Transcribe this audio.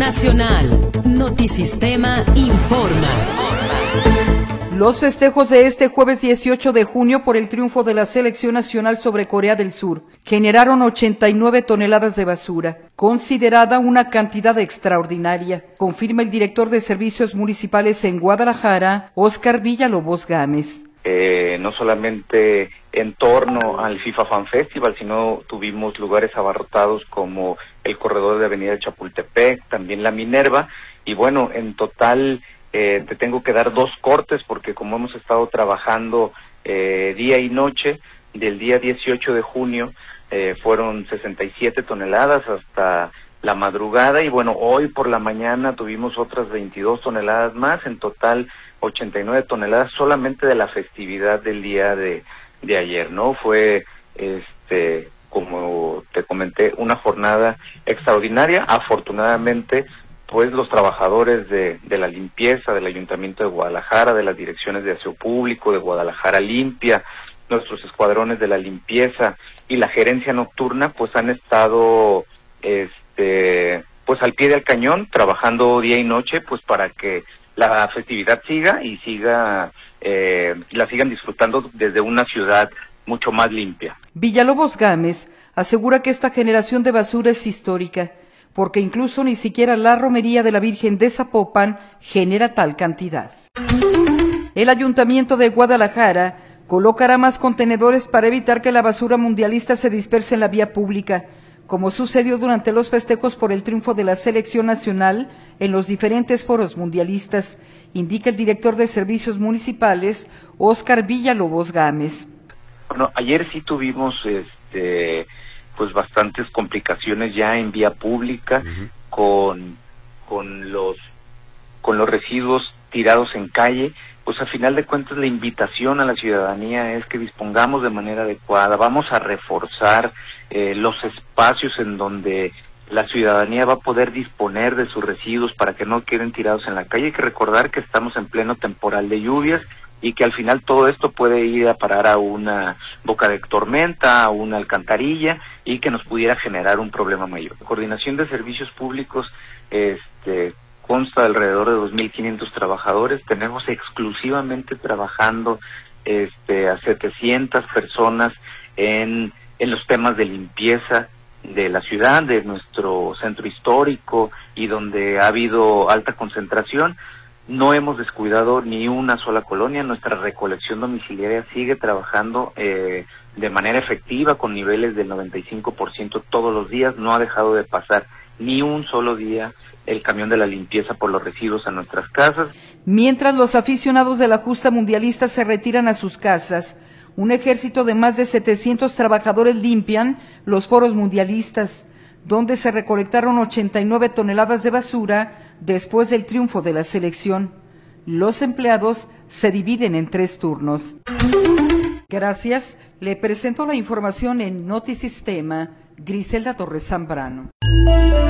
Nacional. Notisistema informa. Los festejos de este jueves 18 de junio por el triunfo de la selección nacional sobre Corea del Sur generaron 89 toneladas de basura, considerada una cantidad extraordinaria, confirma el director de Servicios Municipales en Guadalajara, Óscar Villalobos Gámez. No solamente en torno al FIFA Fan Festival, sino tuvimos lugares abarrotados como el corredor de Avenida Chapultepec, también la Minerva, y bueno, en total te tengo que dar 2 cortes porque como hemos estado trabajando día y noche, del día 18 de junio fueron 67 toneladas hasta la madrugada y bueno, hoy por la mañana tuvimos otras 22 toneladas más, en total 89 toneladas solamente de la festividad del día de ayer, ¿no? Fue, como te comenté, una jornada extraordinaria. Afortunadamente, pues los trabajadores de la limpieza del Ayuntamiento de Guadalajara, de las direcciones de aseo público, de Guadalajara Limpia, nuestros escuadrones de la limpieza y la gerencia nocturna, pues han estado, pues al pie del cañón, trabajando día y noche, pues para que la festividad siga y la sigan disfrutando desde una ciudad mucho más limpia. Villalobos Gámez asegura que esta generación de basura es histórica, porque incluso ni siquiera la romería de la Virgen de Zapopan genera tal cantidad. El Ayuntamiento de Guadalajara colocará más contenedores para evitar que la basura mundialista se disperse en la vía pública, como sucedió durante los festejos por el triunfo de la selección nacional en los diferentes foros mundialistas, indica el director de Servicios Municipales, Óscar Villalobos Gámez. Bueno, ayer sí tuvimos pues bastantes complicaciones ya en vía pública con los residuos tirados en calle. Pues a final de cuentas la invitación a la ciudadanía es que dispongamos de manera adecuada. Vamos a reforzar los espacios en donde la ciudadanía va a poder disponer de sus residuos para que no queden tirados en la calle. Hay que recordar que estamos en pleno temporal de lluvias y que al final todo esto puede ir a parar a una boca de tormenta, a una alcantarilla y que nos pudiera generar un problema mayor. La coordinación de servicios públicos consta de alrededor de 2.500 trabajadores. Tenemos exclusivamente trabajando a 700 personas en los temas de limpieza de la ciudad, de nuestro centro histórico y donde ha habido alta concentración. No hemos descuidado ni una sola colonia. Nuestra recolección domiciliaria sigue trabajando de manera efectiva con niveles del 95% todos los días. No ha dejado de pasar ni un solo día el camión de la limpieza por los residuos a nuestras casas. Mientras los aficionados de la justa mundialista se retiran a sus casas, un ejército de más de 700 trabajadores limpian los foros mundialistas, donde se recolectaron 89 toneladas de basura después del triunfo de la selección. Los empleados se dividen en 3 turnos. Gracias. Le presento la información en Notisistema, Griselda Torres Zambrano.